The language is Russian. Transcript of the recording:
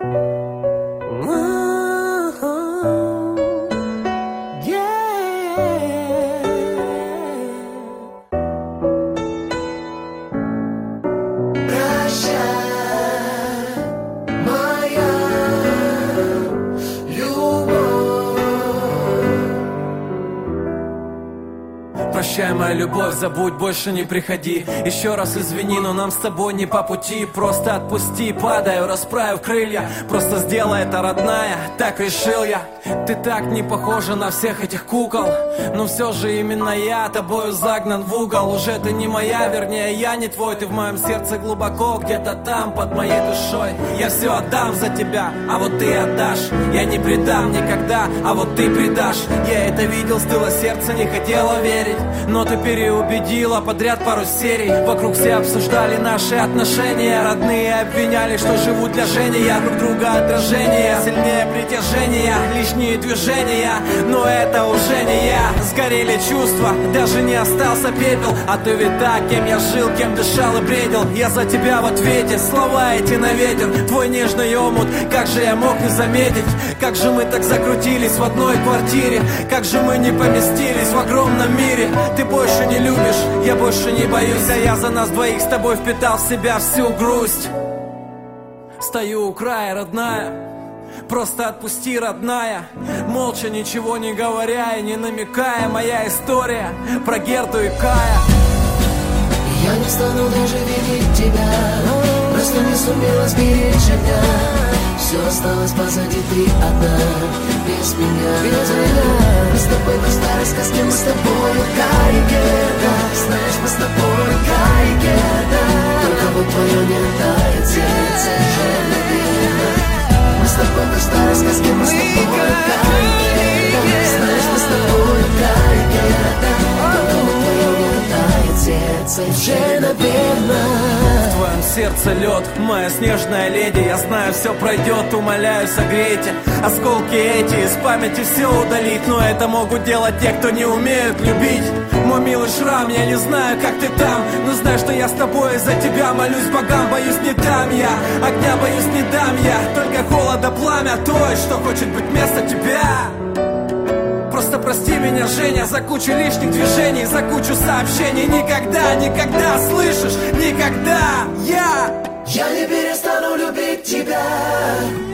Прощай, моя любовь, забудь, больше не приходи. Еще раз извини, но нам с тобой не по пути. Просто отпусти, падаю, расправив крылья. Просто сделай это, родная, так решил я. Ты так не похожа на всех этих кукол, но все же именно я тобою загнан в угол. Уже ты не моя, вернее я не твой. Ты в моем сердце глубоко, где-то там, под моей душой. Я все отдам за тебя, а вот ты отдашь. Я не предам никогда, а вот ты предашь. Я это видел, стыло сердце, не хотела верить, но ты переубедила подряд пару серий. Вокруг все обсуждали наши отношения. Родные обвиняли, что живут для жжения друг друга отражения. Сильнее притяжения, лишние движения, но это уже не я. Сгорели чувства, даже не остался пепел. А ты ведь так, кем я жил, кем дышал и бредил. Я за тебя в ответе, слова эти на ветер. Твой нежный омут, как же я мог не заметить? Как же мы так закрутились в одной квартире? Как же мы не поместились в огромном мире? Ты больше не любишь, я больше не боюсь. А я за нас двоих с тобой впитал в себя всю грусть. Стою у края, родная, просто отпусти, родная. Молча, ничего не говоря и не намекая. Моя история про Герту и Кая. Я не стану даже видеть тебя, просто не сумела сберечь огня. Все осталось позади, ты одна, без меня. Мы с тобой в старой сказке, мы с тобой Кай и Герда. Знаешь, мы с тобой Кай и Герда. Только вот твое не тает сердце, уже наверно. Мы с тобой в старой сказке, мы с тобой Кай и Герда. Знаешь, мы с тобой Кай и Герда. Только вот твое не тает сердце, уже наверно. В твоем сердце лед, моя снежная леди. Я знаю, все пройдет, умоляю, согрейте. Осколки эти из памяти все удалить, но это могут делать те, кто не умеют любить. Мой милый шрам, я не знаю, как ты там, но знаю, что я с тобой из-за тебя. Молюсь богам, боюсь, не дам я огня, боюсь, не дам я. Только холода пламя той, что хочет быть вместо тебя. Просто прости меня, Женя, за кучу лишних движений, за кучу сообщений. Никогда, никогда, слышишь, никогда я не перестану любить тебя.